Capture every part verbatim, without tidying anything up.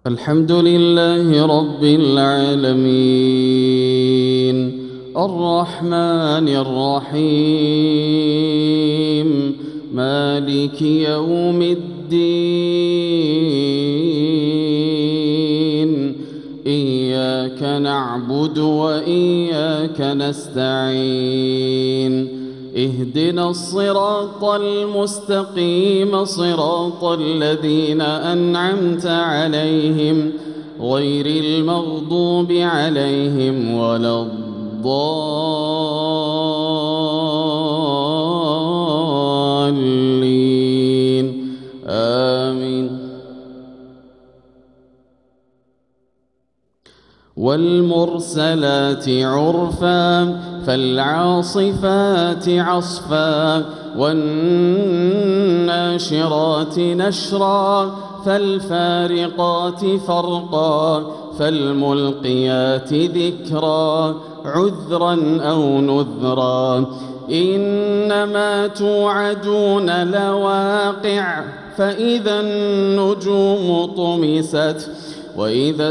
الحمد لله رب العالمين الرحمن الرحيم مالك يوم الدين إياك نعبد وإياك نستعين اهدنا الصراط المستقيم صراط الذين أنعمت عليهم غير المغضوب عليهم ولا الضالين آمين. والمرسلات عرفا فالعاصفات عصفا والناشرات نشرا فالفارقات فرقا فالملقيات ذكرا عذرا أو نذرا إنما توعدون لواقع فإذا النجوم طمست وإذا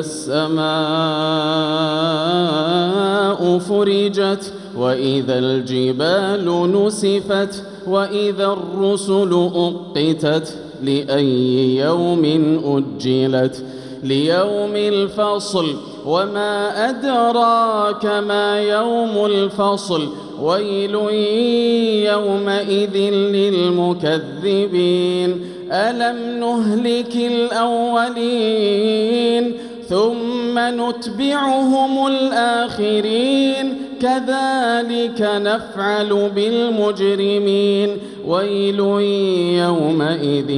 السماء فرجت وإذا الجبال نسفت وإذا الرسل أقتت لأي يوم أجلت ليوم الفصل وما أدراك ما يوم الفصل ويل يومئذ للمكذبين ألم نهلك الأولين ثم نتبعهم الآخرين كذلك نفعل بالمجرمين ويل يومئذ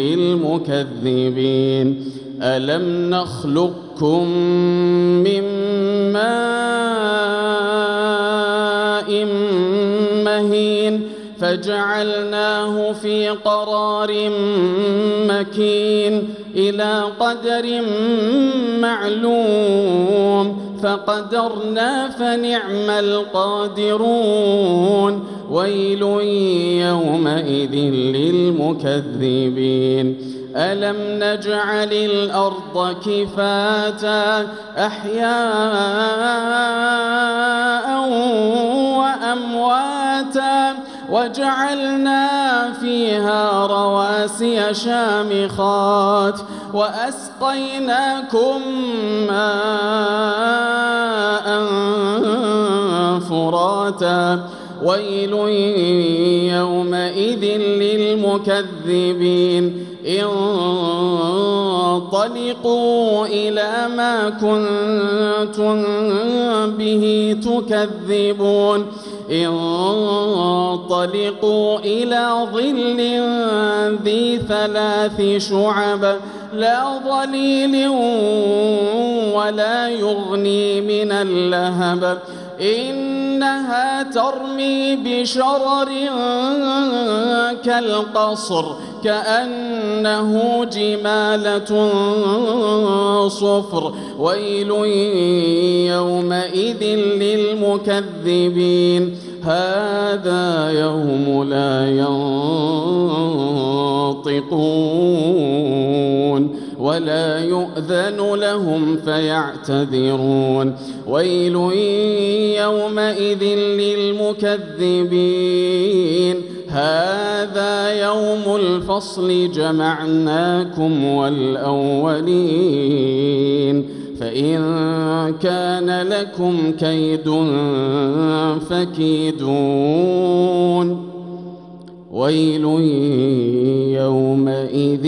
للمكذبين ألم نخلقكم من ماء مهين فجعلناه في قرار مكين إلى قدر معلوم فقدرنا فنعم القادرون ويل يومئذ للمكذبين ألم نجعل الأرض كفاتا أحياء وأمواتا وجعلنا فيها رواسي شامخات وأسقيناكم ماء فراتا ويل يومئذ للمكذبين انطلقوا إلى ما كنتم به تكذبون انطلقوا إلى ظل ذي ثلاث شعب لا ظليل ولا يغني من اللهب إنها ترمي بشرر كالقصر كأنه جمالة صفر ويل يومئذ للمكذبين هذا يوم لا ينطقون ولا يؤذن لهم فيعتذرون ويل يومئذ للمكذبين هذا يوم الفصل جمعناكم والأولين فإن كان لكم كيد فكيدون ويل يومئذ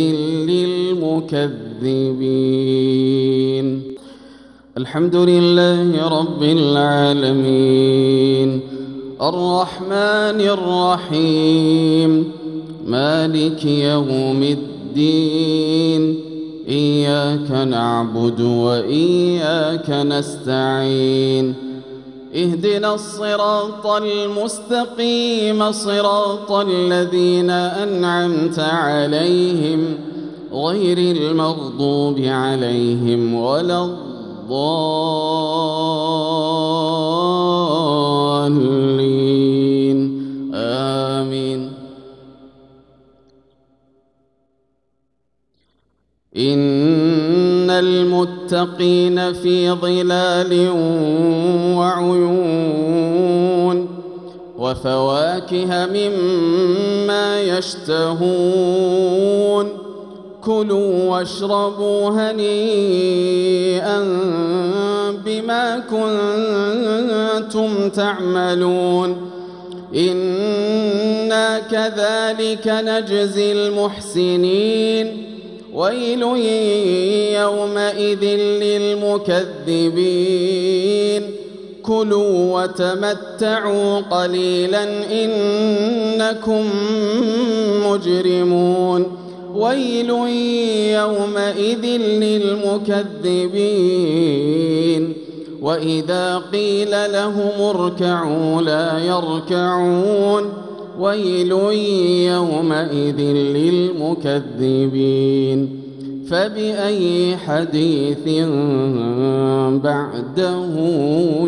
للمكذبين الحمد لله رب العالمين الرحمن الرحيم مالك يوم الدين إياك نعبد وإياك نستعين اهدنا الصراط المستقيم صراط الذين أنعمت عليهم غير المغضوب عليهم ولا الضالين آمين. إن للمتقين في ظلال وعيون وفواكه مما يشتهون كلوا واشربوا هنيئا بما كنتم تعملون إنا كذلك نجزي المحسنين ويل يومئذ للمكذبين كلوا وتمتعوا قليلا إنكم مجرمون ويل يومئذ للمكذبين وإذا قيل لهم اركعوا لا يركعون ويل يومئذ للمكذبين فبأي حديث بعده